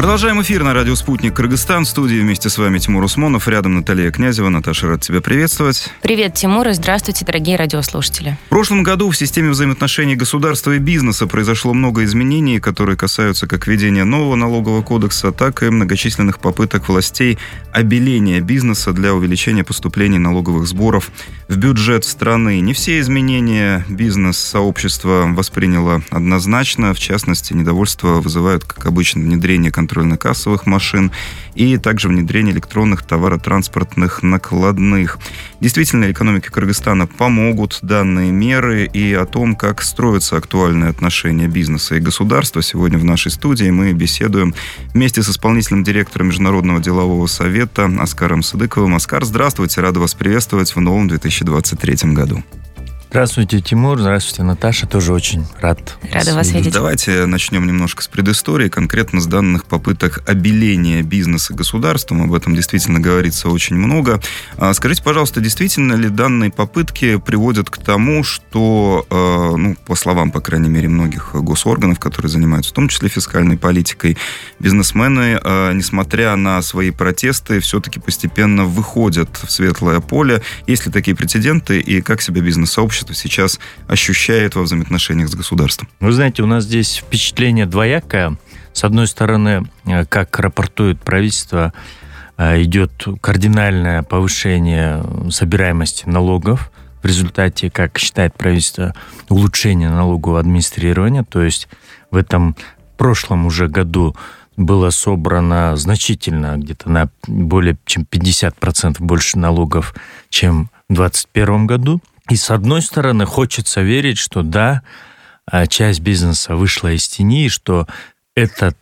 Продолжаем эфир на радио «Спутник Кыргызстан». В студии вместе с вами Тимур Усмонов. Рядом Наталья Князева. Наташа, рад тебя приветствовать. Привет, Тимур, и здравствуйте, дорогие радиослушатели. В прошлом году в системе взаимоотношений государства и бизнеса произошло много изменений, которые касаются как введения нового налогового кодекса, так и многочисленных попыток властей обеления бизнеса для увеличения поступлений налоговых сборов в бюджет страны. Не все изменения бизнес-сообщество восприняло однозначно. В частности, недовольство вызывают, как обычно, внедрение контрольно-кассовых машин и также внедрение электронных товаротранспортных накладных. Действительно ли экономике Кыргызстана помогут данные меры, и о том, как строятся актуальные отношения бизнеса и государства, сегодня в нашей студии мы беседуем вместе с исполнительным директором Международного делового совета Оскаром Садыковым. Оскар, здравствуйте, рада вас приветствовать в новом 2023 году. Здравствуйте, Тимур. Здравствуйте, Наташа. Тоже очень рада вас видеть. Давайте начнем немножко с предыстории, конкретно с данных попыток обеления бизнеса государством. Об этом действительно говорится очень много. Скажите, пожалуйста, действительно ли данные попытки приводят к тому, что, по словам, по крайней мере, многих госорганов, которые занимаются в том числе фискальной политикой, бизнесмены, несмотря на свои протесты, все-таки постепенно выходят в светлое поле? Есть ли такие прецеденты, и как себя бизнес-сообщество сейчас ощущает во взаимоотношениях с государством? Вы знаете, у нас здесь впечатление двоякое. С одной стороны, как рапортует правительство, идет кардинальное повышение собираемости налогов. В результате, как считает правительство, улучшение налогового администрирования. То есть в этом прошлом уже году было собрано значительно, где-то на более чем 50% больше налогов, чем в 2021 году. И с одной стороны, хочется верить, что да, часть бизнеса вышла из тени, и что это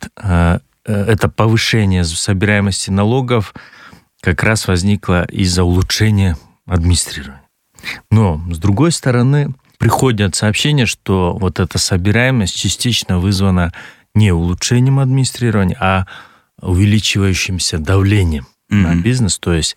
повышение собираемости налогов как раз возникло из-за улучшения администрирования. Но, с другой стороны, приходят сообщения, что вот эта собираемость частично вызвана не улучшением администрирования, а увеличивающимся давлением на бизнес, то есть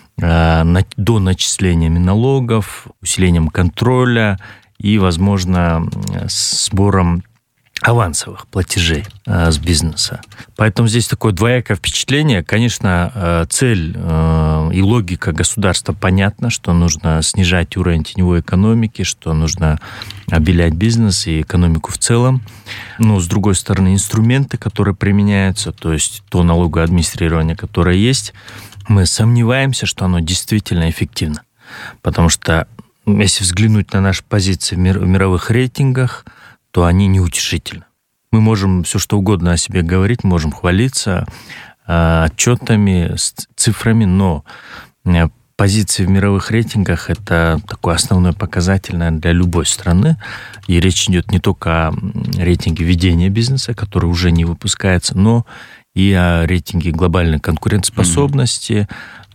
до начислениями налогов, усилением контроля и, возможно, сбором авансовых платежей с бизнеса. Поэтому здесь такое двоякое впечатление. Конечно, цель и логика государства понятна, что нужно снижать уровень теневой экономики, что нужно обелять бизнес и экономику в целом. Но, с другой стороны, инструменты, которые применяются, то есть то налоговое администрирование, которое есть, мы сомневаемся, что оно действительно эффективно. Потому что, если взглянуть на наши позиции в мировых рейтингах, то они неутешительны. Мы можем все что угодно о себе говорить, можем хвалиться отчетами, цифрами, но позиции в мировых рейтингах – это такой основной показатель, наверное, для любой страны. И речь идет не только о рейтинге ведения бизнеса, который уже не выпускается, но и о рейтинге глобальной конкурентоспособности,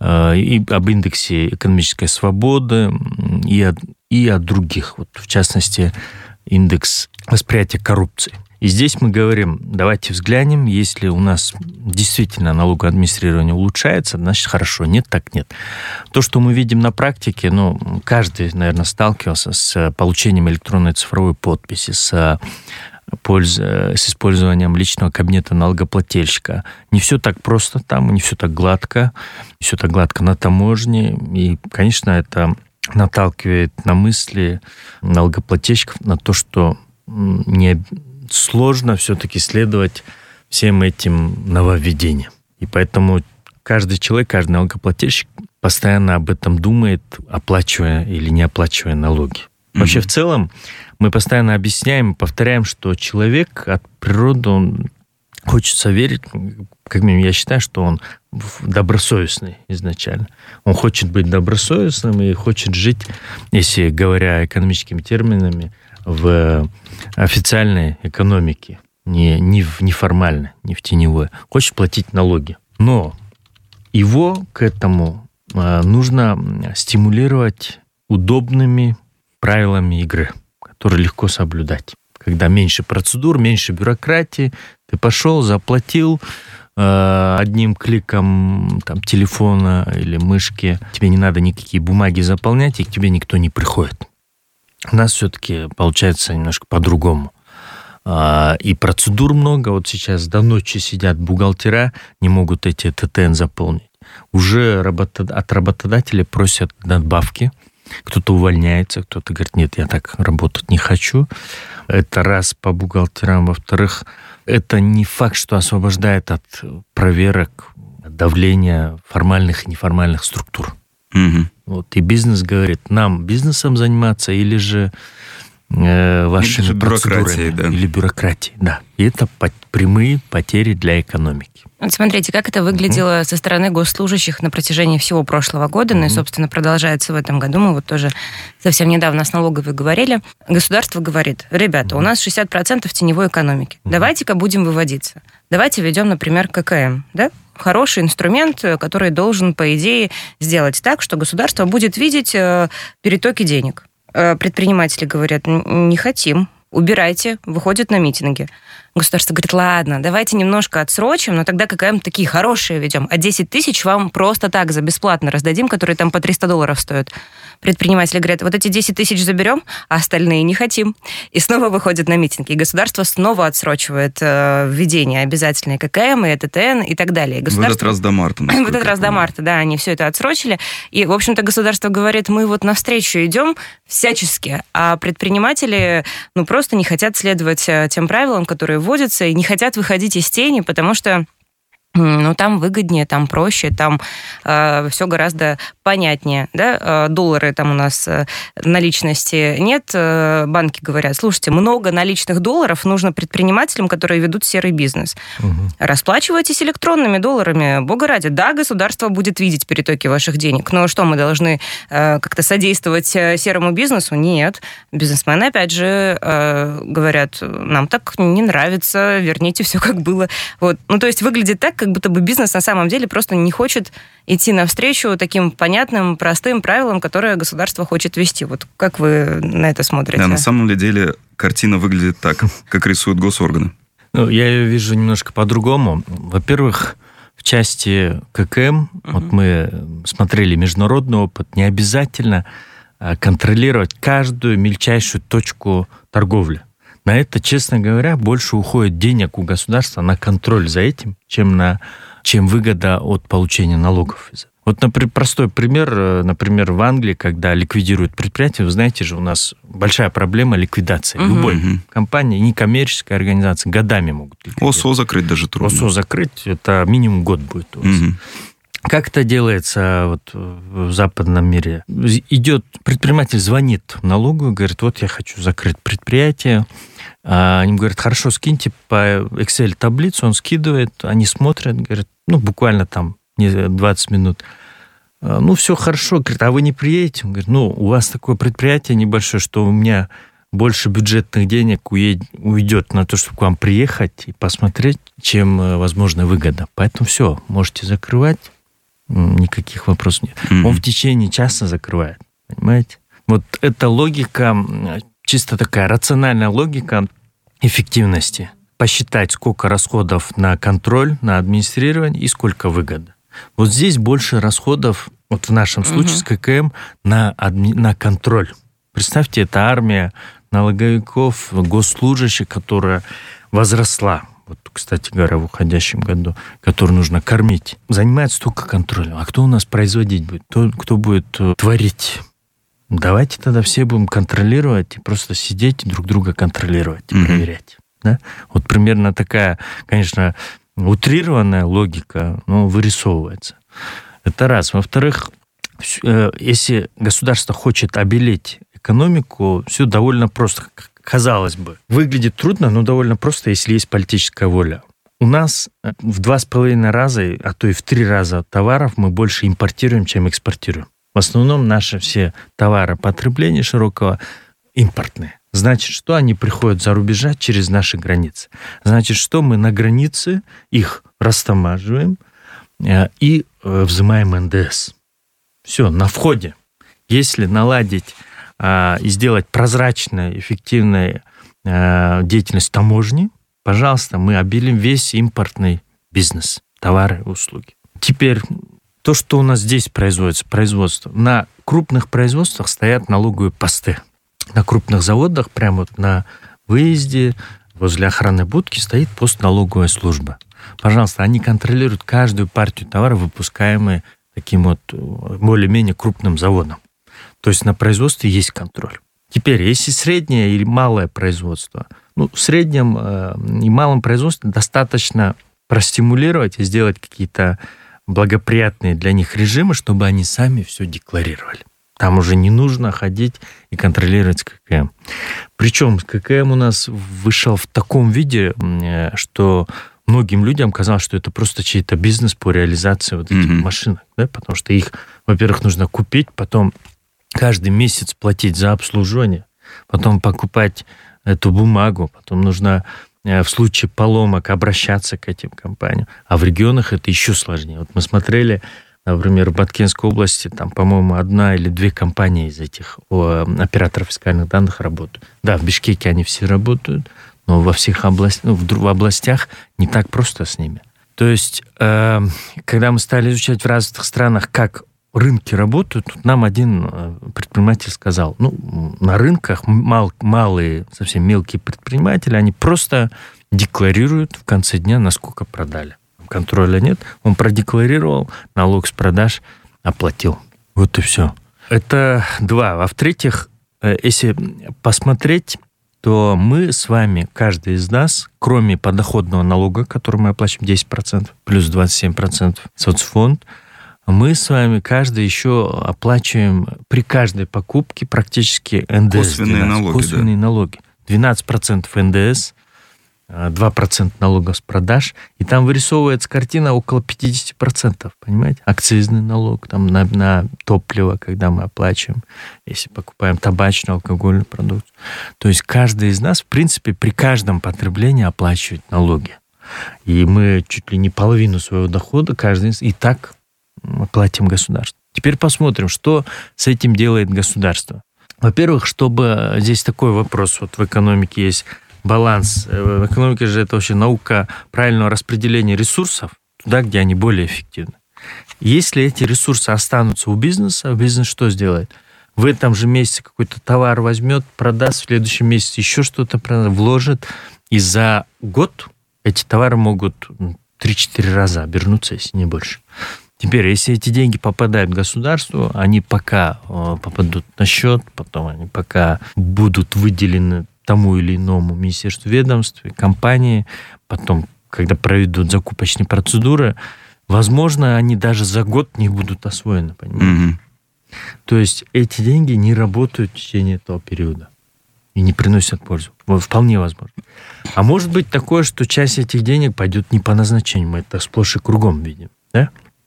и об индексе экономической свободы, и о других, вот, в частности, индекс восприятия коррупции. И здесь мы говорим, давайте взглянем, если у нас действительно налоговое администрирование улучшается, значит, хорошо, нет, так нет. То, что мы видим на практике, каждый, наверное, сталкивался с получением электронной цифровой подписи, с использованием личного кабинета налогоплательщика. Не все так просто там, не все так гладко, не все так гладко на таможне. И, конечно, это наталкивает на мысли налогоплательщиков на то, что не сложно все-таки следовать всем этим нововведениям. И поэтому каждый человек, каждый налогоплательщик постоянно об этом думает, оплачивая или не оплачивая налоги. Вообще, в целом, мы постоянно объясняем и повторяем, что человек от природы, он хочется верить, как минимум, я считаю, что он добросовестный изначально. Он хочет быть добросовестным и хочет жить, если говоря экономическими терминами, в официальной экономике, не в неформальной, не в теневой. Хочет платить налоги. Но его к этому нужно стимулировать удобными правилами игры, которые легко соблюдать. Когда меньше процедур, меньше бюрократии, ты пошел, заплатил одним кликом телефона или мышки, тебе не надо никакие бумаги заполнять, и к тебе никто не приходит. У нас все-таки получается немножко по-другому. и процедур много. Вот сейчас до ночи сидят бухгалтера, не могут эти ТТН заполнить. Уже от работодателя просят надбавки. Кто-то увольняется, кто-то говорит, нет, я так работать не хочу. Это раз по бухгалтерам. Во-вторых, это не факт, что освобождает от проверок, от давления формальных и неформальных структур. Угу. Вот. И бизнес говорит, нам бизнесом заниматься или же вашими процедурами. Да. Или бюрократией. Да. И это прямые потери для экономики. Вот смотрите, как это выглядело со стороны госслужащих на протяжении всего прошлого года, ну и, собственно, продолжается в этом году. Мы вот тоже совсем недавно с налоговой говорили. Государство говорит, ребята, у нас 60% теневой экономики. Давайте-ка будем выводиться. Давайте введем, например, ККМ, да? Хороший инструмент, который должен, по идее, сделать так, что государство будет видеть перетоки денег. Предприниматели говорят, не хотим, убирайте, выходят на митинги. Государство говорит, ладно, давайте немножко отсрочим, но тогда ККМ такие хорошие ведем, а 10 тысяч вам просто так за бесплатно раздадим, которые там по $300 стоят. Предприниматели говорят, вот эти 10 тысяч заберем, а остальные не хотим. И снова выходят на митинги. И государство снова отсрочивает введение обязательной ККМ, и ТТН, и так далее. В этот раз до марта. В этот раз до марта, да, они все это отсрочили. И, в общем-то, государство говорит, мы вот навстречу идем всячески, а предприниматели, просто не хотят следовать тем правилам, которые вводятся, и не хотят выходить из тени, потому что там выгоднее, там проще, там все гораздо понятнее. Да? Доллары там у нас наличности нет. Банки говорят, слушайте, много наличных долларов нужно предпринимателям, которые ведут серый бизнес. Расплачивайтесь электронными долларами, бога ради. Да, государство будет видеть перетоки ваших денег, но что, мы должны как-то содействовать серому бизнесу? Нет. Бизнесмены, опять же, говорят, нам так не нравится, верните все как было. Вот. То есть выглядит так, как будто бы бизнес на самом деле просто не хочет идти навстречу таким понятным, простым правилам, которые государство хочет ввести. Вот как вы на это смотрите? Да, на самом деле картина выглядит так, как рисуют госорганы. Я ее вижу немножко по-другому. Во-первых, в части ККМ, вот мы смотрели международный опыт, не обязательно контролировать каждую мельчайшую точку торговли. На это, честно говоря, больше уходит денег у государства на контроль за этим, чем выгода от получения налогов. Вот, например, простой пример. Например, в Англии, когда ликвидируют предприятие, вы знаете же, у нас большая проблема ликвидации. Любой компании, некоммерческой организации годами могут ликвидировать. ОСО закрыть даже трудно. ОСО закрыть, это минимум год будет у вас. Как это делается вот в западном мире? Предприниматель звонит в налоговую, говорит, вот я хочу закрыть предприятие. Они говорят, хорошо, скиньте по Excel таблицу, он скидывает, они смотрят, говорят, буквально там 20 минут. Все хорошо, говорит, а вы не приедете? Он говорит, у вас такое предприятие небольшое, что у меня больше бюджетных денег уйдет на то, чтобы к вам приехать и посмотреть, чем, возможно, выгода. Поэтому все, можете закрывать. Никаких вопросов нет. Он в течение часа закрывает. Понимаете? Вот эта логика, чисто такая рациональная логика эффективности. Посчитать, сколько расходов на контроль, на администрирование и сколько выгоды. Вот здесь больше расходов, вот в нашем случае с ККМ, на контроль. Представьте, это армия налоговиков, госслужащих, которая возросла. Вот, кстати говоря, в уходящем году, который нужно кормить, занимается только контролем. А кто у нас производить будет? Кто будет творить? Давайте тогда все будем контролировать и просто сидеть и друг друга контролировать, проверять. Да? Вот примерно такая, конечно, утрированная логика, вырисовывается. Это раз. Во-вторых, если государство хочет обелить экономику, все довольно просто. Казалось бы, выглядит трудно, но довольно просто, если есть политическая воля. У нас в 2,5 раза, а то и в 3 раза товаров мы больше импортируем, чем экспортируем. В основном наши все товары потребления широкого импортные. Значит, что они приходят за рубежа через наши границы. Значит, что мы на границе их растамаживаем и взимаем НДС. Все, на входе. Если наладить и сделать прозрачной, эффективной деятельность таможни, пожалуйста, мы обелим весь импортный бизнес, товары и услуги. Теперь то, что у нас здесь производство. На крупных производствах стоят налоговые посты. На крупных заводах, прямо вот на выезде, возле охранной будки стоит постналоговая служба. Пожалуйста, они контролируют каждую партию товара, выпускаемые таким вот более-менее крупным заводом. То есть на производстве есть контроль. Теперь, если среднее или малое производство, в среднем и малом производстве достаточно простимулировать и сделать какие-то благоприятные для них режимы, чтобы они сами все декларировали. Там уже не нужно ходить и контролировать ККМ. Причем ККМ у нас вышел в таком виде, что многим людям казалось, что это просто чей-то бизнес по реализации вот этих машинок. Да? Потому что их, во-первых, нужно купить, потом каждый месяц платить за обслуживание, потом покупать эту бумагу, потом нужно в случае поломок обращаться к этим компаниям. А в регионах это еще сложнее. Вот мы смотрели, например, в Баткенской области, там, по-моему, 1 или 2 компании из этих операторов фискальных данных работают. Да, в Бишкеке они все работают, но во всех в областях не так просто с ними. То есть, когда мы стали изучать в разных странах, как рынки работают, нам один предприниматель сказал, на рынках малые, совсем мелкие предприниматели, они просто декларируют в конце дня, насколько продали. Контроля нет, он продекларировал, налог с продаж оплатил. Вот и все. Это 2. А в-третьих, если посмотреть, то мы с вами, каждый из нас, кроме подоходного налога, который мы оплачиваем 10%, плюс 27% соцфонд, мы с вами каждый еще оплачиваем при каждой покупке практически НДС. Косвенные налоги. Косвенные налоги. 12% НДС, 2% налогов с продаж, и там вырисовывается картина около 50%, понимаете? Акцизный налог там на топливо, когда мы оплачиваем, если покупаем табачную, алкогольную продукцию. То есть каждый из нас, в принципе, при каждом потреблении оплачивает налоги. И мы чуть ли не половину своего дохода каждый из и так платим государству. Теперь посмотрим, что с этим делает государство. Во-первых, чтобы... Здесь такой вопрос. Вот в экономике есть баланс. В экономике же это вообще наука правильного распределения ресурсов туда, где они более эффективны. Если эти ресурсы останутся у бизнеса, бизнес что сделает? В этом же месяце какой-то товар возьмет, продаст, в следующем месяце еще что-то вложит, и за год эти товары могут 3-4 раза обернуться, если не больше. Теперь, если эти деньги попадают в государство, они пока попадут на счет, потом они пока будут выделены тому или иному министерству, ведомству, компании, потом, когда проведут закупочные процедуры, возможно, они даже за год не будут освоены, понимаете? То есть эти деньги не работают в течение этого периода и не приносят пользу. Вполне возможно. А может быть такое, что часть этих денег пойдет не по назначению. Мы это сплошь и кругом видим, да?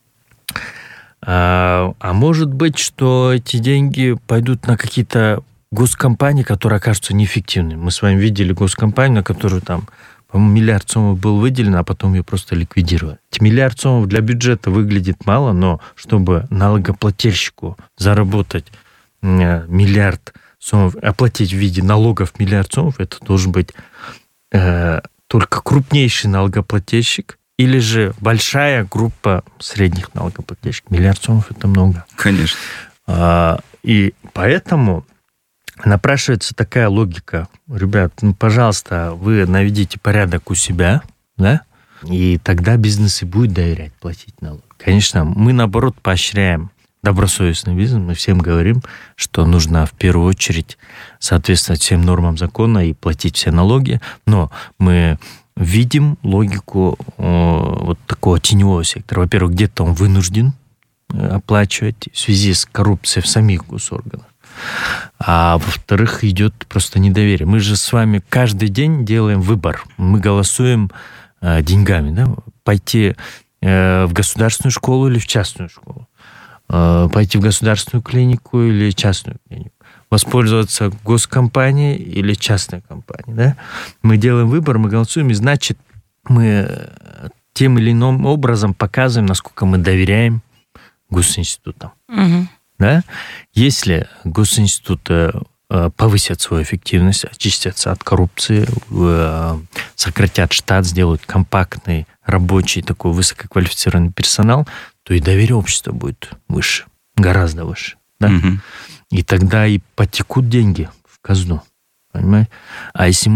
А может быть, что эти деньги пойдут на какие-то госкомпании, которые окажутся неэффективными. Мы с вами видели госкомпанию, на которую там, по-моему, 1 миллиард сомов был выделен, а потом ее просто ликвидировали. 1 миллиард сомов для бюджета выглядит мало, но чтобы налогоплательщику заработать 1 миллиард сомов, оплатить в виде налогов 1 миллиард сомов, это должен быть только крупнейший налогоплательщик, или же большая группа средних налогоплательщиков. 1 миллиард сомов – это много. Конечно. И поэтому напрашивается такая логика. Ребят, пожалуйста, вы наведите порядок у себя, да? И тогда бизнес и будет доверять платить налог. Конечно, мы, наоборот, поощряем добросовестный бизнес. Мы всем говорим, что нужно в первую очередь соответствовать всем нормам закона и платить все налоги. Но мы видим логику вот такого теневого сектора. Во-первых, где-то он вынужден оплачивать в связи с коррупцией в самих госорганах. А во-вторых, идет просто недоверие. Мы же с вами каждый день делаем выбор. Мы голосуем деньгами, да? Пойти в государственную школу или в частную школу. Пойти в государственную клинику или частную клинику. Воспользоваться госкомпанией или частной компанией. Да? Мы делаем выбор, мы голосуем, и значит, мы тем или иным образом показываем, насколько мы доверяем госинститутам. Угу. Да? Если госинституты повысят свою эффективность, очистятся от коррупции, сократят штат, сделают компактный, рабочий, такой высококвалифицированный персонал, то и доверие общества будет выше, гораздо выше. Да? Угу. И тогда и потекут деньги в казну. Понимаете? А если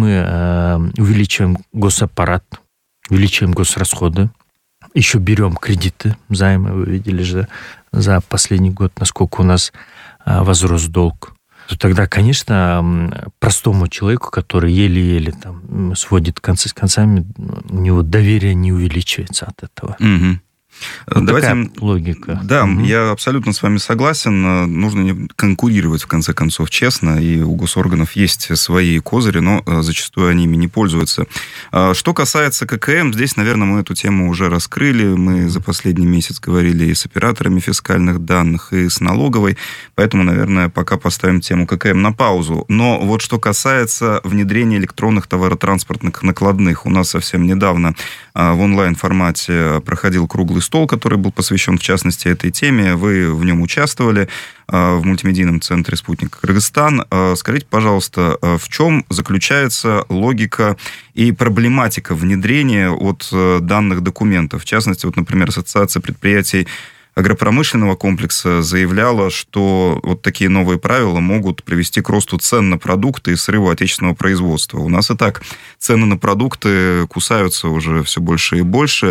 мы увеличиваем госаппарат, увеличиваем госрасходы, еще берем кредиты, займы, вы видели же за последний год, насколько у нас возрос долг, то тогда, конечно, простому человеку, который еле-еле там сводит концы с концами, у него доверие не увеличивается от этого. Угу. Вот такая логика. Да, я абсолютно с вами согласен. Нужно не конкурировать, в конце концов, честно. И у госорганов есть свои козыри, но зачастую они ими не пользуются. Что касается ККМ, здесь, наверное, мы эту тему уже раскрыли. Мы за последний месяц говорили и с операторами фискальных данных, и с налоговой. Поэтому, наверное, пока поставим тему ККМ на паузу. Но вот что касается внедрения электронных товаротранспортных накладных. У нас совсем недавно в онлайн-формате проходил круглый стол, который был посвящен, в частности, этой теме. Вы в нем участвовали в мультимедийном центре «Спутник Кыргызстан». Скажите, пожалуйста, в чем заключается логика и проблематика внедрения данных документов? В частности, например, Ассоциация предприятий агропромышленного комплекса заявляла, что такие новые правила могут привести к росту цен на продукты и срыву отечественного производства. У нас и так цены на продукты кусаются уже все больше и больше.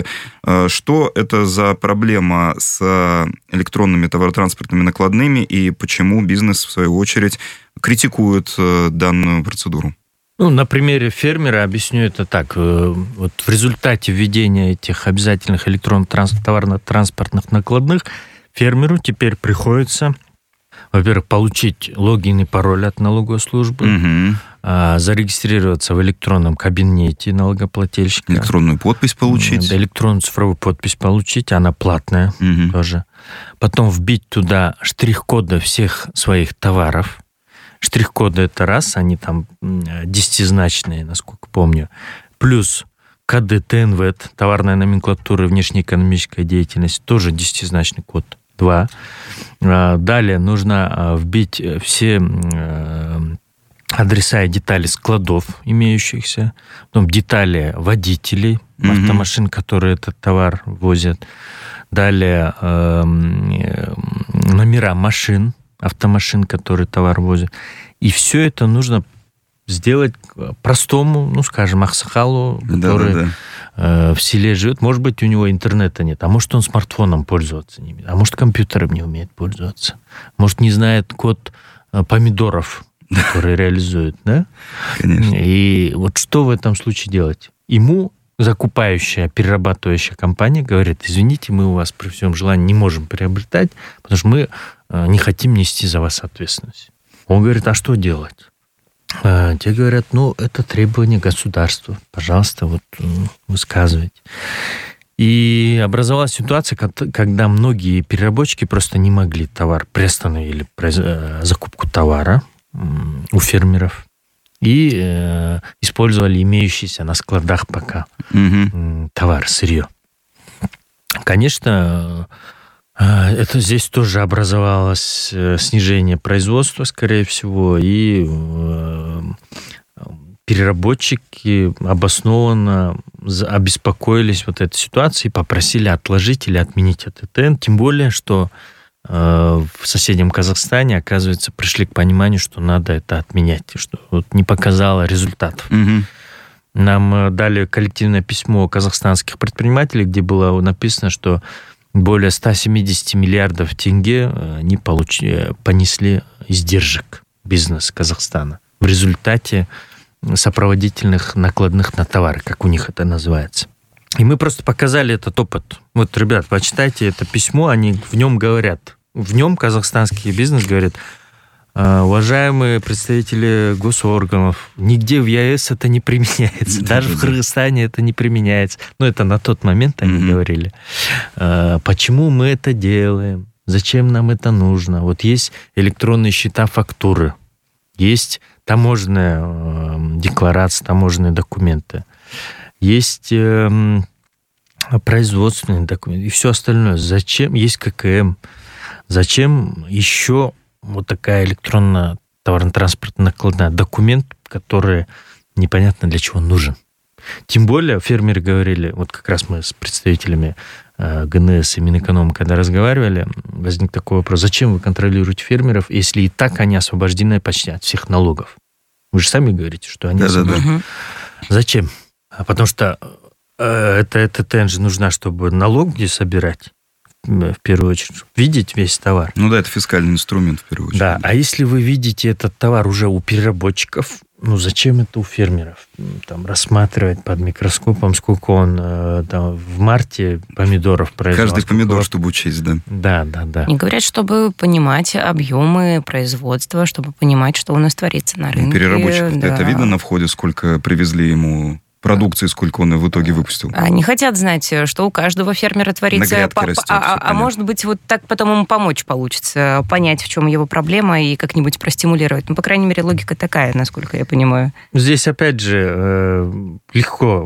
Что это за проблема с электронными товаротранспортными накладными и почему бизнес, в свою очередь, критикует данную процедуру? На примере фермера объясню это так. В результате введения этих обязательных электронных товарно-транспортных накладных фермеру теперь приходится, во-первых, получить логин и пароль от налоговой службы, зарегистрироваться в электронном кабинете налогоплательщика. Электронную подпись получить. Электронную цифровую подпись получить, она платная тоже. Потом вбить туда штрих-коды всех своих товаров. Штрих-коды это раз, они там 10-значные, насколько помню. Плюс коды ТНВЭД, товарная номенклатура, внешнеэкономическая деятельность, тоже 10-значный код. 2. Далее нужно вбить все адреса и детали складов имеющихся, потом детали водителей автомашин, которые этот товар возят. Далее номера машин, автомашин, которые товар возят. И все это нужно сделать простому, скажем, Аксакалу, который в селе живет. Может быть, у него интернета нет, а может, он смартфоном пользоваться не умеет, а может, компьютером не умеет пользоваться. Может, не знает код помидоров, который реализует, да? Конечно. И что в этом случае делать? Ему закупающая, перерабатывающая компания говорит: извините, мы у вас при всем желании не можем приобретать, потому что мы не хотим нести за вас ответственность. Он говорит: а что делать? Те говорят: это требование государства. Пожалуйста, высказывайте. И образовалась ситуация, когда многие переработчики просто не могли приостановили закупку товара у фермеров и использовали имеющийся на складах пока товар, сырье. Конечно, это здесь тоже образовалось снижение производства, скорее всего, и переработчики обоснованно обеспокоились этой ситуацией, попросили отложить или отменить этот ТН, тем более, что в соседнем Казахстане, оказывается, пришли к пониманию, что надо это отменять, что не показало результатов. Нам дали коллективное письмо казахстанских предпринимателей, где было написано, что более 170 миллиардов тенге они понесли издержек бизнес Казахстана в результате сопроводительных накладных на товары, как у них это называется. И мы просто показали этот опыт. Ребят, почитайте это письмо, они в нем говорят. В нем казахстанский бизнес говорит: уважаемые представители госорганов, нигде в ЕАЭС это не применяется. Даже в Кыргызстане это не применяется. Это на тот момент они говорили. Почему мы это делаем? Зачем нам это нужно? Есть электронные счета фактуры, есть таможенная декларация, таможенные документы, есть производственные документы и все остальное. Зачем? Есть ККМ. Зачем еще такая электронная товарно-транспортная накладная? Документ, который непонятно для чего нужен. Тем более фермеры говорили, как раз мы с представителями ГНС и Минэконома, когда разговаривали, возник такой вопрос: зачем вы контролируете фермеров, если и так они освобождены почти от всех налогов? Вы же сами говорите, что они... Да. Зачем? Потому что эта ТТН же нужна, чтобы налоги собирать, в первую очередь, видеть весь товар. Ну да, это фискальный инструмент, в первую очередь. Да, а если вы видите этот товар уже у переработчиков, зачем это у фермеров? Там рассматривать под микроскопом, сколько он там, в марте помидоров произвел. Каждый помидор, чтобы учесть, да. Да. И говорят, чтобы понимать объемы производства, чтобы понимать, что у нас творится на рынке. Переработчиков это видно на входе, сколько привезли ему продукции, сколько он в итоге выпустил? Они хотят знать, что у каждого фермера творится. На грядке растет, а может быть, вот так потом ему помочь получится, понять, в чем его проблема и как-нибудь простимулировать. По крайней мере, логика такая, насколько я понимаю. Здесь, опять же, легко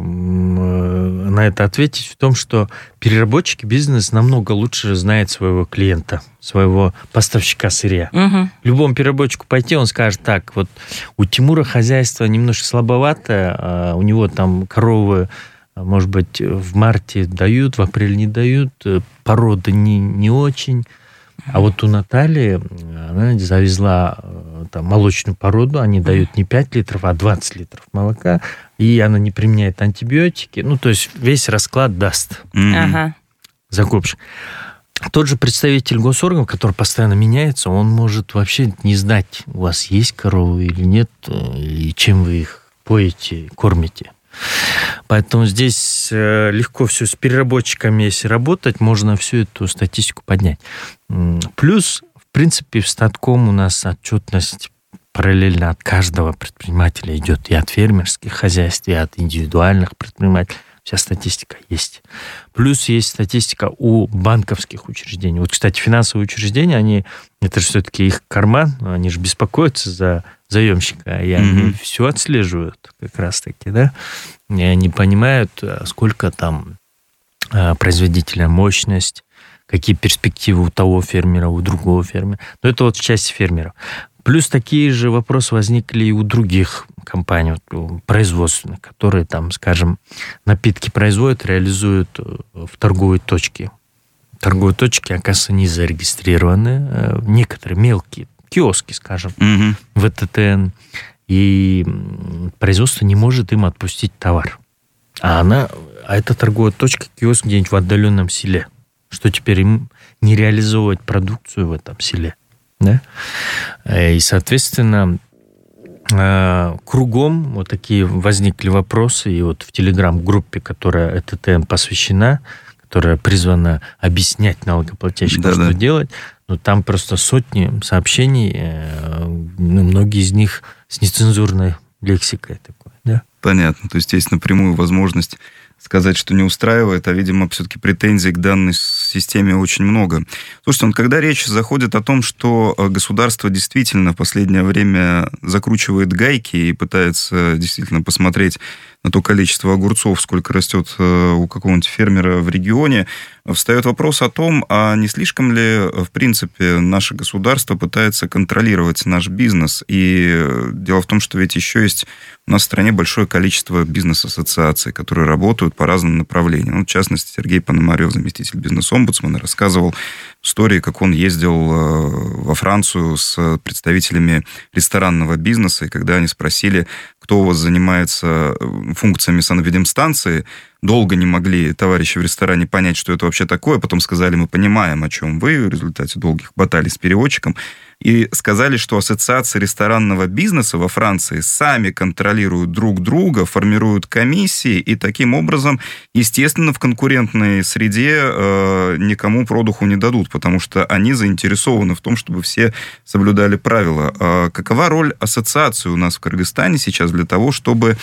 на это ответить в том, что переработчики бизнес намного лучше знает своего клиента, своего поставщика сырья. Угу. Любому переработчику пойти, он скажет так, вот у Тимура хозяйство немножко слабоватое, у него там коровы, может быть, в марте дают, в апреле не дают, порода не очень. А вот у Натальи, она завезла там молочную породу, они дают не 5 литров, а 20 литров молока, и она не применяет антибиотики, то есть весь расклад даст закупщик. Тот же представитель госорганов, который постоянно меняется, он может вообще не знать, у вас есть коровы или нет, и чем вы их поете, кормите. Поэтому здесь легко все с переработчиками, если работать, можно всю эту статистику поднять. Плюс, в принципе, в Статком у нас отчетность параллельно от каждого предпринимателя идет и от фермерских хозяйств, и от индивидуальных предпринимателей. Вся статистика есть. Плюс есть статистика у банковских учреждений. Вот, кстати, финансовые учреждения, это же все-таки их карман, они же беспокоятся за заемщика, и они все отслеживают как раз-таки, да, и они понимают, сколько там производителя мощность, какие перспективы у того фермера, у другого фермера. Но это вот в части фермеров. Плюс такие же вопросы возникли и у других компаний, производственных, которые там, скажем, напитки производят, реализуют в торговые точки. Торговые точки, оказывается, не зарегистрированы. Некоторые мелкие киоски, скажем, в ТТН. И производство не может им отпустить товар. А эта торговая точка, киоск где-нибудь в отдаленном селе. Что теперь им не реализовывать продукцию в этом селе? Да? И, соответственно, кругом вот такие возникли вопросы. И вот в телеграм-группе, которая ТТН посвящена, которая призвана объяснять налогоплательщикам, что делать, там просто сотни сообщений, многие из них с нецензурной лексикой такой. Да? Понятно. То есть есть напрямую возможность сказать, что не устраивает, а, видимо, все-таки претензий к данной системе очень много. Слушайте, когда речь заходит о том, что государство действительно в последнее время закручивает гайки и пытается действительно посмотреть на то количество огурцов, сколько растет у какого-нибудь фермера в регионе, встает вопрос о том, а не слишком ли, в принципе, наше государство пытается контролировать наш бизнес. И дело в том, что ведь еще есть у нас в стране большое количество бизнес-ассоциаций, которые работают по разным направлениям. В частности, Сергей Пономарев, заместитель бизнес-омбудсмена, рассказывал истории, как он ездил во Францию с представителями ресторанного бизнеса, и когда они спросили, кто у вас занимается функциями санэпидемстанции, долго не могли товарищи в ресторане понять, что это вообще такое, потом сказали, мы понимаем, о чем вы, в результате долгих баталий с переводчиком, и сказали, что ассоциации ресторанного бизнеса во Франции сами контролируют друг друга, формируют комиссии, и таким образом, естественно, в конкурентной среде никому продуху не дадут, потому что они заинтересованы в том, чтобы все соблюдали правила. Какова роль ассоциации у нас в Кыргызстане сейчас для того, чтобы,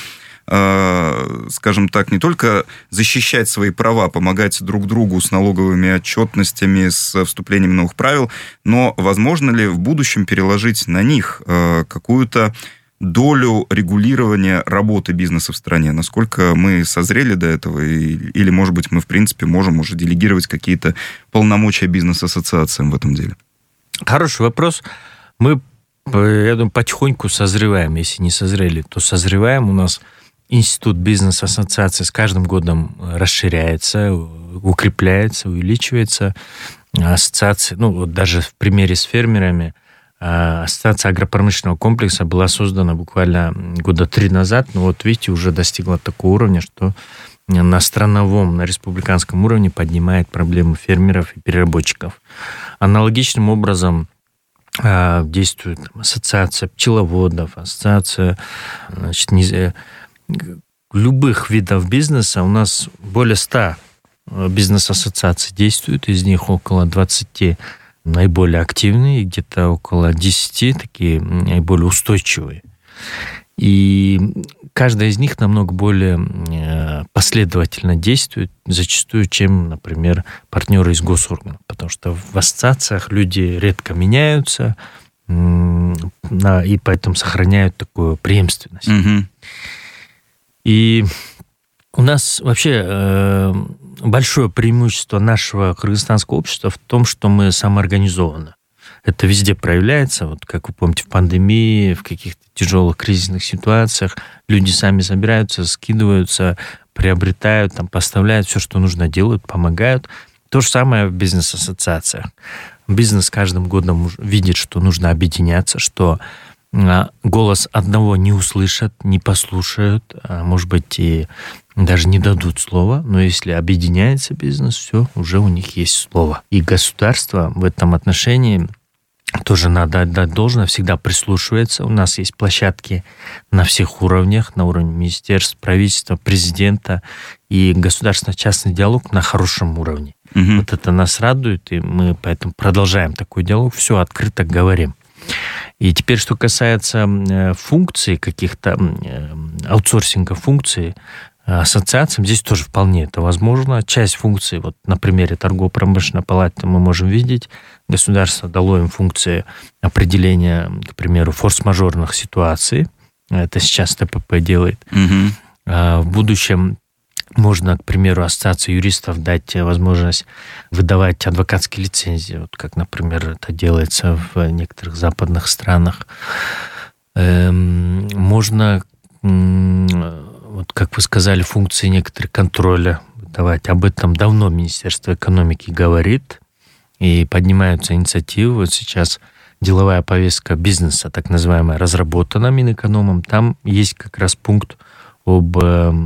скажем так, не только защищать свои права, помогать друг другу с налоговыми отчетностями, с вступлением новых правил, но возможно ли в будущем переложить на них какую-то долю регулирования работы бизнеса в стране? Насколько мы созрели до этого? Или, может быть, мы, в принципе, можем уже делегировать какие-то полномочия бизнес-ассоциациям в этом деле? Хороший вопрос. Мы, я думаю, потихоньку созреваем. Если не созрели, то созреваем. У нас институт бизнес-ассоциации с каждым годом расширяется, укрепляется, увеличивается. Ассоциации, вот даже в примере с фермерами, Ассоциация агропромышленного комплекса была создана буквально года 3 назад, но вот видите, уже достигла такого уровня, что на страновом, на республиканском уровне поднимает проблемы фермеров и переработчиков. Аналогичным образом действует ассоциация пчеловодов, ассоциация любых видов бизнеса. У нас более 100 бизнес-ассоциаций действует, из них около 20 наиболее активные, где-то около 10 такие наиболее устойчивые. И каждая из них намного более последовательно действует, зачастую, чем, например, партнеры из госорганов. Потому что в ассоциациях люди редко меняются, и поэтому сохраняют такую преемственность. Угу. И у нас вообще большое преимущество нашего кыргызстанского общества в том, что мы самоорганизованы. Это везде проявляется. Вот как вы помните, в пандемии, в каких-то тяжелых кризисных ситуациях люди сами собираются, скидываются, приобретают, поставляют все, что нужно, делают, помогают. То же самое в бизнес-ассоциациях. Бизнес с каждым годом видит, что нужно объединяться, что голос одного не услышат, не послушают, а может быть, и даже не дадут слова, но если объединяется бизнес, все, уже у них есть слово. И государство в этом отношении тоже надо отдать должное, всегда прислушивается. У нас есть площадки на всех уровнях, на уровне министерств, правительства, президента, и государственно-частный диалог на хорошем уровне. Угу. Вот это нас радует, и мы поэтому продолжаем такой диалог, все открыто говорим. И теперь, что касается функций, каких-то аутсорсинга функций, ассоциациям здесь тоже вполне это возможно. Часть функций, вот на примере торгово-промышленной палаты мы можем видеть, государство дало им функции определения, к примеру, форс-мажорных ситуаций. Это сейчас ТПП делает. Угу. В будущем можно, к примеру, ассоциации юристов дать возможность выдавать адвокатские лицензии, вот как, например, это делается в некоторых западных странах. Можно, вот как вы сказали, функции некоторых контроля выдавать. Об этом давно Министерство экономики говорит, и поднимаются инициативы. Вот сейчас деловая повестка бизнеса, так называемая, разработана Минэкономом. Там есть как раз пункт об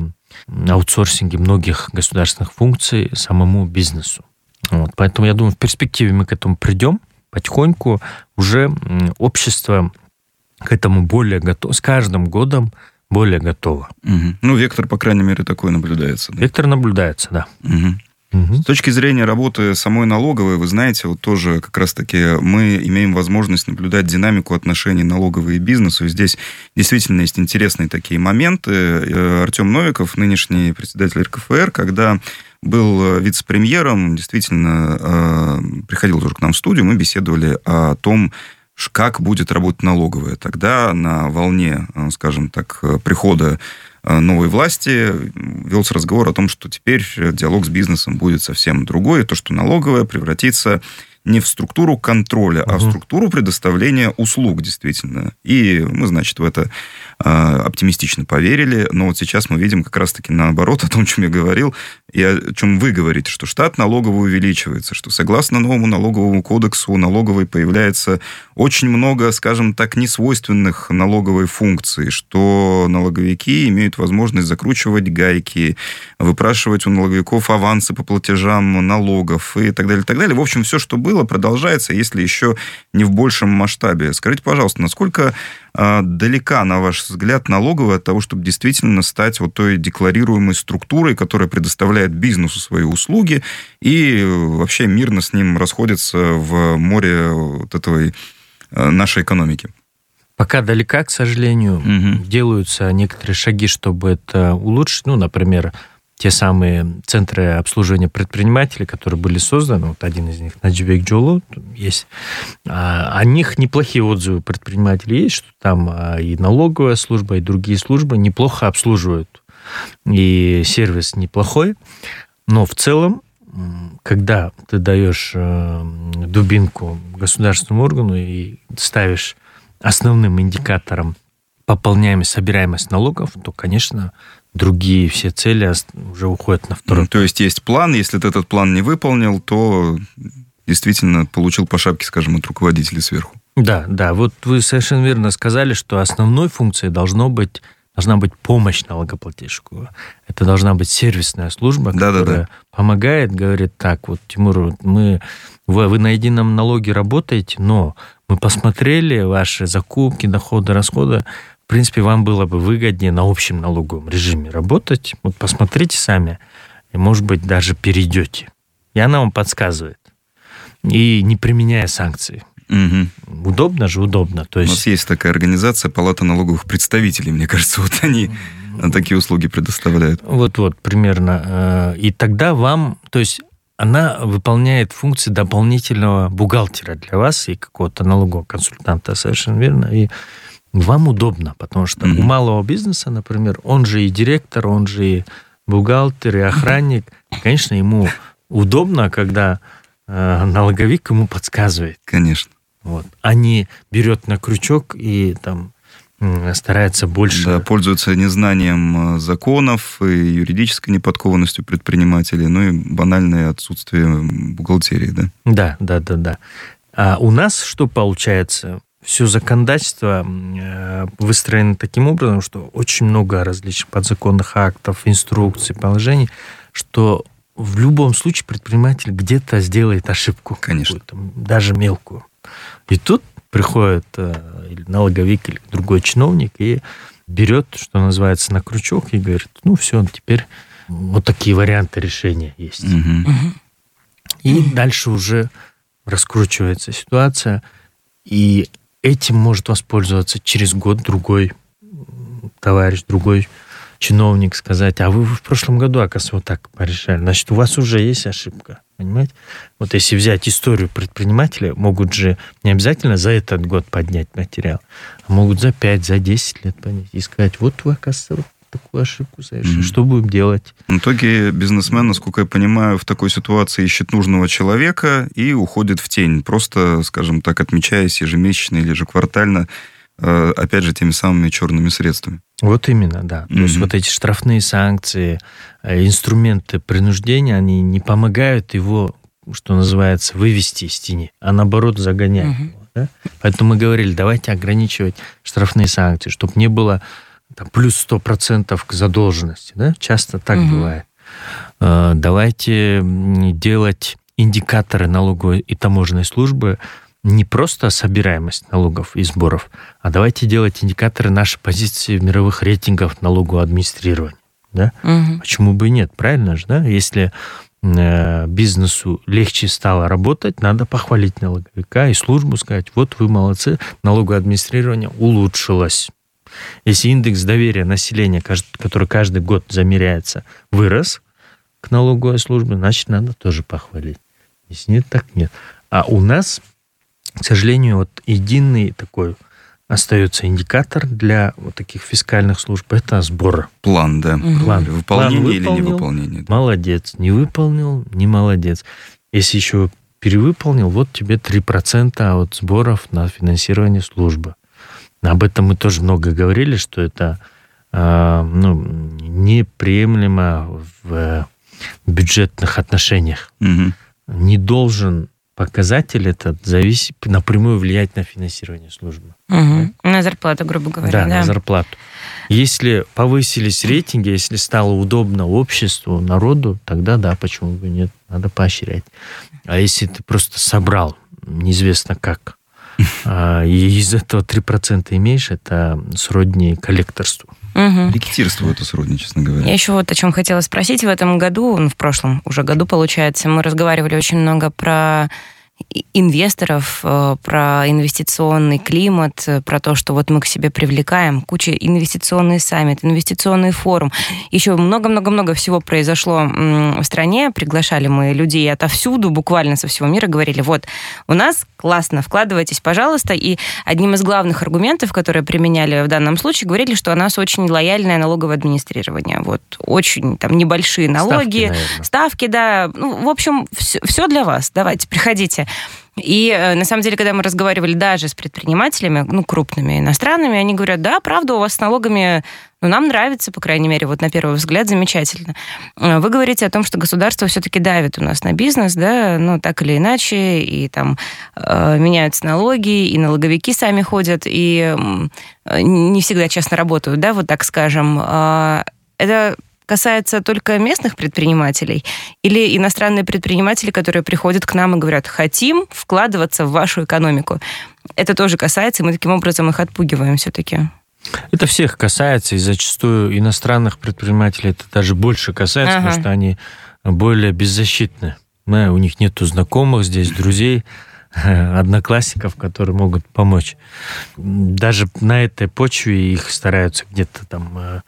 аутсорсинге многих государственных функций самому бизнесу. Вот. Поэтому, я думаю, в перспективе мы к этому придем потихоньку. Уже общество к этому более готово, с каждым годом более готово. Угу. Ну, вектор, по крайней мере, такой наблюдается. Да? Вектор наблюдается, да. Угу. С точки зрения работы самой налоговой, вы знаете, вот тоже как раз-таки мы имеем возможность наблюдать динамику отношений налоговой и бизнесу. И здесь действительно есть интересные такие моменты. Артем Новиков, нынешний председатель РКФР, когда был вице-премьером, действительно приходил тоже к нам в студию, мы беседовали о том, как будет работать налоговая. Тогда на волне, скажем так, прихода новой власти велся разговор о том, что теперь диалог с бизнесом будет совсем другой, и то, что налоговая превратится не в структуру контроля, а в структуру предоставления услуг, действительно. И мы, значит, в это оптимистично поверили, но вот сейчас мы видим как раз-таки наоборот о том, о чем я говорил, и о чем вы говорите, что штат налоговой увеличивается, что согласно новому налоговому кодексу налоговой появляется очень много, скажем так, несвойственных налоговой функций, что налоговики имеют возможность закручивать гайки, выпрашивать у налоговиков авансы по платежам налогов и так далее, так далее. В общем, все, что было, продолжается, если еще не в большем масштабе. Скажите, пожалуйста, насколько далека, на ваш взгляд, налоговая от того, чтобы действительно стать вот той декларируемой структурой, которая предоставляет бизнесу свои услуги и вообще мирно с ним расходится в море вот этой нашей экономики? Пока далека, к сожалению. Делаются некоторые шаги, чтобы это улучшить. Ну, например, те самые центры обслуживания предпринимателей, которые были созданы, вот один из них, Наджибек Джолу, есть. О них неплохие отзывы предпринимателей есть, что там и налоговая служба, и другие службы неплохо обслуживают. И сервис неплохой. Но в целом, когда ты даешь дубинку государственному органу и ставишь основным индикатором пополняемость, собираемость налогов, то, конечно, другие все цели уже уходят на второй. То есть есть план, если ты этот план не выполнил, то действительно получил по шапке, скажем, от руководителей сверху. Да, вот вы совершенно верно сказали, что основной функцией должна быть помощь налогоплательщику. Это должна быть сервисная служба, которая помогает, говорит, так, вот, Тимур, вы на едином налоге работаете, но мы посмотрели ваши закупки, доходы, расходы. В принципе, вам было бы выгоднее на общем налоговом режиме работать. Вот посмотрите сами, и, может быть, даже перейдете. И она вам подсказывает. И не применяя санкции. Угу. Удобно же, удобно. То есть... У нас есть такая организация, Палата налоговых представителей, мне кажется, вот они такие услуги предоставляют. Вот, примерно. И тогда вам, то есть она выполняет функции дополнительного бухгалтера для вас и какого-то налогового консультанта, совершенно верно. И вам удобно, потому что у малого бизнеса, например, он же и директор, он же и бухгалтер, и охранник. Конечно, ему удобно, когда налоговик ему подсказывает. Конечно. Вот. А не берет на крючок и там старается больше... Да, пользуется незнанием законов и юридической неподкованностью предпринимателей, ну и банальное отсутствие бухгалтерии, да? Да. А у нас что получается? Все законодательство выстроено таким образом, что очень много различных подзаконных актов, инструкций, положений, что в любом случае предприниматель где-то сделает ошибку. Конечно. Даже мелкую. И тут приходит налоговик или другой чиновник и берет, что называется, на крючок и говорит, ну все, теперь вот такие варианты решения есть. И дальше уже раскручивается ситуация, и этим может воспользоваться через год другой товарищ, другой чиновник, сказать, а вы в прошлом году, оказывается, вот так порешали. Значит, у вас уже есть ошибка. Понимаете? Вот если взять историю предпринимателя, могут же не обязательно за этот год поднять материал, а могут за 5, за 10 лет поднять и сказать, вот вы, оказывается, вот такую ошибку совершили. Что будем делать? В итоге бизнесмен, насколько я понимаю, в такой ситуации ищет нужного человека и уходит в тень, просто, скажем так, отмечаясь ежемесячно или же квартально, опять же, теми самыми черными средствами. Вот именно, да. То есть вот эти штрафные санкции, инструменты принуждения, они не помогают его, что называется, вывести из тени, а наоборот загоняют его. Да? Поэтому мы говорили, давайте ограничивать штрафные санкции, чтобы не было там, плюс 100% к задолженности. Да? Часто так бывает. Давайте делать индикаторы налоговой и таможенной службы не просто собираемость налогов и сборов, а давайте делать индикаторы нашей позиции в мировых рейтингах налогового администрирования. Да? Почему бы и нет? Правильно же, да? Если бизнесу легче стало работать, надо похвалить налоговика и службу, сказать, вот вы молодцы, налоговое администрирование улучшилось. Если индекс доверия населения, который каждый год замеряется, вырос к налоговой службе, значит, надо тоже похвалить. Если нет, так нет. А у нас, к сожалению, вот единый такой остается индикатор для вот таких фискальных служб – это сбор. План, да. План. Выполнение или невыполнение. Да. Молодец. Не выполнил – не молодец. Если еще перевыполнил, вот тебе 3% от сборов на финансирование службы. Об этом мы тоже много говорили, что это неприемлемо в бюджетных отношениях. Не должен показатель этот напрямую влиять на финансирование службы. На зарплату, грубо говоря. Да, на зарплату. Если повысились рейтинги, если стало удобно обществу, народу, тогда да, почему бы нет, надо поощрять. А если ты просто собрал, неизвестно как, и из этого 3% имеешь, это сродни коллекторству. Рекетирству это сродни, честно говоря. Я еще вот о чем хотела спросить. В этом году, в прошлом уже году, получается, мы разговаривали очень много про инвесторов, про инвестиционный климат, про то, что вот мы к себе привлекаем, куча инвестиционный саммит, инвестиционный форум. Еще много-много-много всего произошло в стране. Приглашали мы людей отовсюду, буквально со всего мира, говорили, вот, у нас классно, вкладывайтесь, пожалуйста. И одним из главных аргументов, которые применяли в данном случае, говорили, что у нас очень лояльное налоговое администрирование. Вот, очень там небольшие налоги, ставки, да. Ну, в общем, все для вас. Давайте, приходите. И на самом деле, когда мы разговаривали даже с предпринимателями, крупными иностранными, они говорят, да, правда, у вас с налогами, нам нравится, по крайней мере, вот на первый взгляд, замечательно. Вы говорите о том, что государство все-таки давит у нас на бизнес, да, так или иначе, и там меняются налоги, и налоговики сами ходят, и не всегда честно работают, да, вот так скажем. Это касается только местных предпринимателей или иностранные предприниматели, которые приходят к нам и говорят, хотим вкладываться в вашу экономику. Это тоже касается, и мы таким образом их отпугиваем все-таки. Это всех касается, и зачастую иностранных предпринимателей это даже больше касается, потому что они более беззащитны. У них нету знакомых здесь, друзей, одноклассников, которые могут помочь. Даже на этой почве их стараются где-то там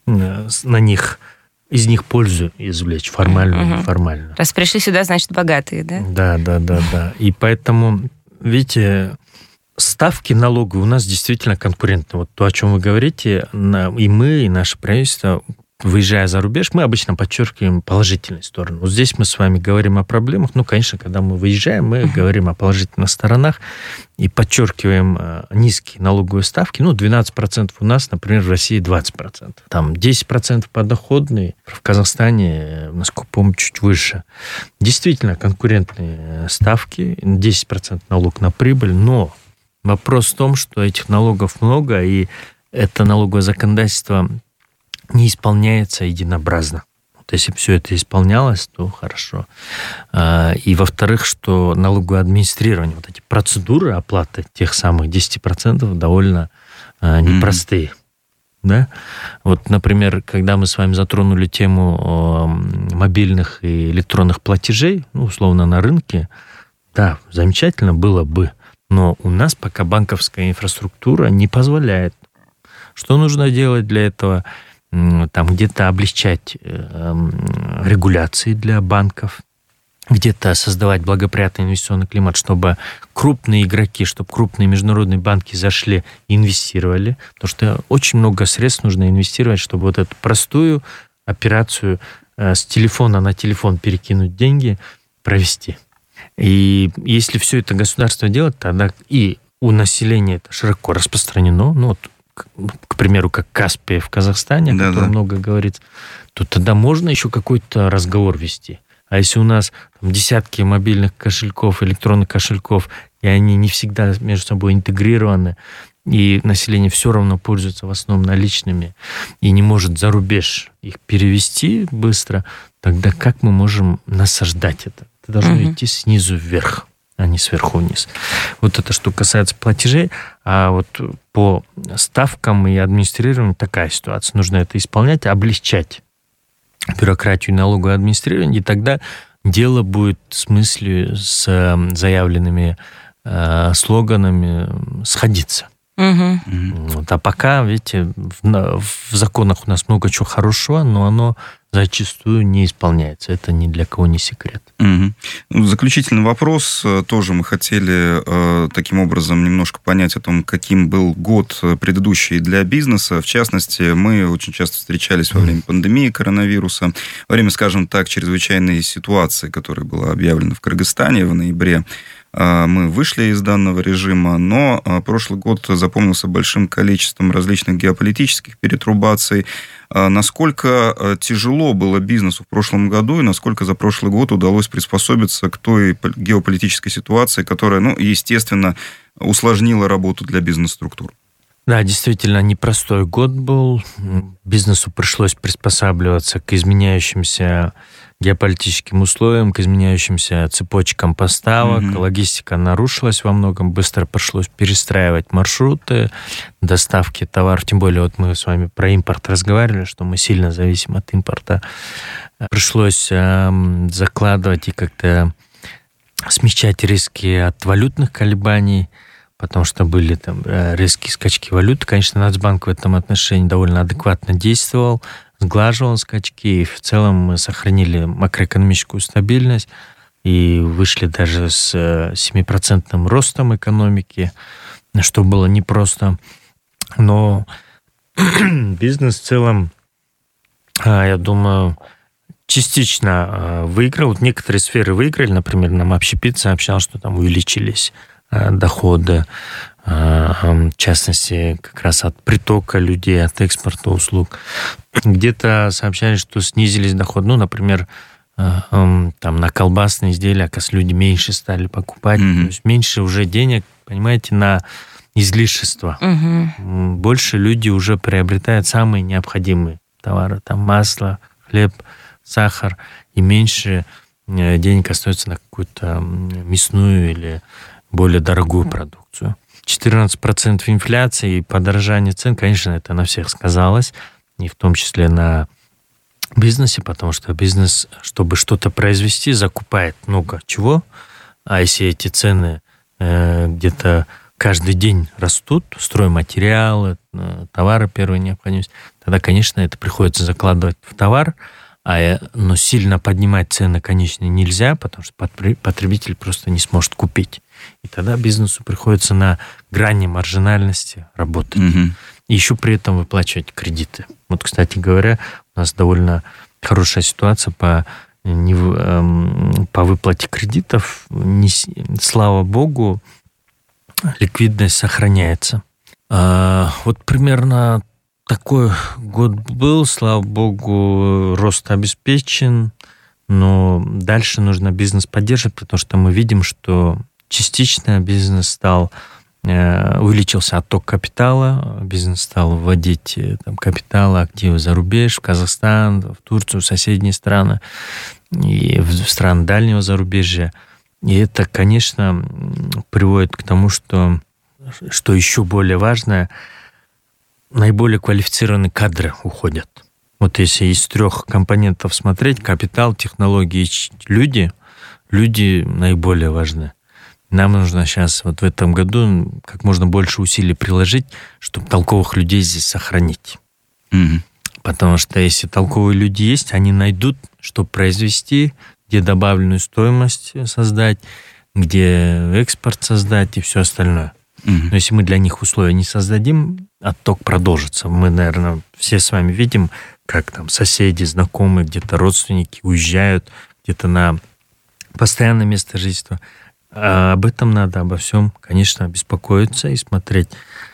из них пользу извлечь, формально или неформально. Раз пришли сюда, значит, богатые, да? Да. И поэтому, видите, ставки налоговые у нас действительно конкурентны. Вот то, о чем вы говорите, и мы, и наше правительство, выезжая за рубеж, мы обычно подчеркиваем положительные стороны. Вот здесь мы с вами говорим о проблемах. Конечно, когда мы выезжаем, мы говорим о положительных сторонах и подчеркиваем низкие налоговые ставки. 12% у нас, например, в России 20%. Там 10% подоходные, в Казахстане, насколько помню, чуть выше. Действительно конкурентные ставки, 10% налог на прибыль, но вопрос в том, что этих налогов много, и это налоговое законодательство не исполняется единообразно. Вот если бы все это исполнялось, то хорошо. И во-вторых, что налоговое администрирование, вот эти процедуры оплаты тех самых 10% довольно непростые. Да? Вот, например, когда мы с вами затронули тему мобильных и электронных платежей, условно на рынке, да, замечательно было бы, но у нас пока банковская инфраструктура не позволяет. Что нужно делать для этого? Там где-то облегчать регуляции для банков, где-то создавать благоприятный инвестиционный климат, чтобы крупные игроки, чтобы крупные международные банки зашли и инвестировали, потому что очень много средств нужно инвестировать, чтобы вот эту простую операцию с телефона на телефон перекинуть деньги провести. И если все это государство делает, тогда и у населения это широко распространено, к примеру, как Каспия в Казахстане, о котором много говорится, то тогда можно еще какой-то разговор вести. А если у нас десятки мобильных кошельков, электронных кошельков, и они не всегда между собой интегрированы, и население все равно пользуется в основном наличными, и не может за рубеж их перевести быстро, тогда как мы можем насаждать это? Это должно идти снизу вверх, а не сверху вниз. Вот это что касается платежей. А вот по ставкам и администрированию такая ситуация. Нужно это исполнять, облегчать бюрократию и налоговое администрирование, и тогда дело будет в смысле с заявленными слоганами сходиться. Вот. А пока, видите, в законах у нас много чего хорошего, но оно зачастую не исполняется. Это ни для кого не секрет. Заключительный вопрос. Тоже мы хотели таким образом немножко понять о том, каким был год предыдущий для бизнеса. В частности, мы очень часто встречались во время пандемии коронавируса, во время, скажем так, чрезвычайной ситуации, которая была объявлена в Кыргызстане в ноябре. Мы вышли из данного режима, но прошлый год запомнился большим количеством различных геополитических перетрубаций. Насколько тяжело было бизнесу в прошлом году и насколько за прошлый год удалось приспособиться к той геополитической ситуации, которая, естественно, усложнила работу для бизнес-структур? Да, действительно, непростой год был. Бизнесу пришлось приспосабливаться к изменяющимся геополитическим условиям, к изменяющимся цепочкам поставок. Логистика нарушилась во многом. Быстро пришлось перестраивать маршруты, доставки товаров. Тем более, вот мы с вами про импорт разговаривали, что мы сильно зависим от импорта. Пришлось закладывать и как-то смягчать риски от валютных колебаний, потому что были там резкие скачки валют. Конечно, Нацбанк в этом отношении довольно адекватно действовал, сглаживал скачки, и в целом мы сохранили макроэкономическую стабильность и вышли даже с 7% ростом экономики, что было непросто. Но бизнес в целом, я думаю, частично выиграл. Вот некоторые сферы выиграли, например, нам общепит сообщал, что там увеличились доходы, в частности, как раз от притока людей, от экспорта услуг. Где-то сообщали, что снизились доходы. Ну, например, там на колбасные изделия, оказывается, люди меньше стали покупать. То есть меньше уже денег, понимаете, на излишества. Больше люди уже приобретают самые необходимые товары. Там масло, хлеб, сахар. И меньше денег остается на какую-то мясную или более дорогую продукцию. 14% инфляции и подорожание цен, конечно, это на всех сказалось. И в том числе на бизнесе, потому что бизнес, чтобы что-то произвести, закупает много чего. А если эти цены где-то каждый день растут, стройматериалы, товары первой необходимости, тогда, конечно, это приходится закладывать в товар, но сильно поднимать цены, конечно, нельзя, потому что потребитель просто не сможет купить. И тогда бизнесу приходится на грани маржинальности работать. И еще при этом выплачивать кредиты. Вот, кстати говоря, у нас довольно хорошая ситуация по выплате кредитов. Слава богу, ликвидность сохраняется. Вот примерно такой год был, слава богу, рост обеспечен, но дальше нужно бизнес поддерживать, потому что мы видим, что частично бизнес увеличился отток капитала, бизнес стал вводить капитал, активы за рубеж, в Казахстан, в Турцию, в соседние страны и в страны дальнего зарубежья. И это, конечно, приводит к тому, что еще более важное, наиболее квалифицированные кадры уходят. Вот если из 3 компонентов смотреть, капитал, технологии и люди наиболее важны. Нам нужно сейчас вот в этом году как можно больше усилий приложить, чтобы толковых людей здесь сохранить. Потому что если толковые люди есть, они найдут, что произвести, где добавленную стоимость создать, где экспорт создать и все остальное. Но если мы для них условия не создадим, отток продолжится. Мы, наверное, все с вами видим, как там соседи, знакомые, где-то родственники уезжают, где-то на постоянное место жительства. А об этом надо, обо всем, конечно, беспокоиться и смотреть,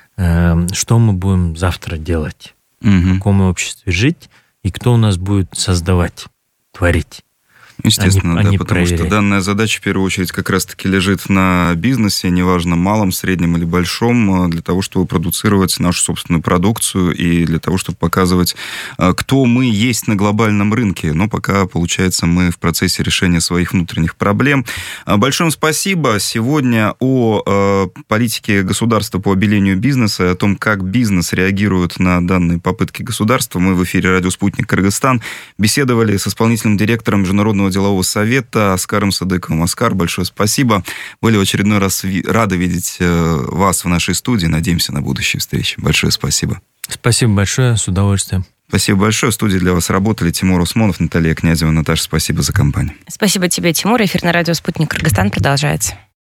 что мы будем завтра делать, в каком обществе жить и кто у нас будет создавать, творить. Естественно, да, потому что данная задача в первую очередь как раз-таки лежит на бизнесе, неважно, малом, среднем или большом, для того, чтобы продуцировать нашу собственную продукцию и для того, чтобы показывать, кто мы есть на глобальном рынке. Но пока, получается, мы в процессе решения своих внутренних проблем. Большое вам спасибо. Сегодня о политике государства по обелению бизнеса, о том, как бизнес реагирует на данные попытки государства. Мы в эфире «Радио Спутник Кыргызстан» беседовали с исполнительным директором Международного делового совета Аскаром Садыковым. Аскар, большое спасибо. Были в очередной раз рады видеть вас в нашей студии. Надеемся на будущие встречи. Большое спасибо. Спасибо большое, с удовольствием. Спасибо большое. В студии для вас работали Тимур Усмонов, Наталья Князева. Наташа, спасибо за компанию. Спасибо тебе, Тимур. Эфир на радио «Спутник Кыргызстан» продолжается.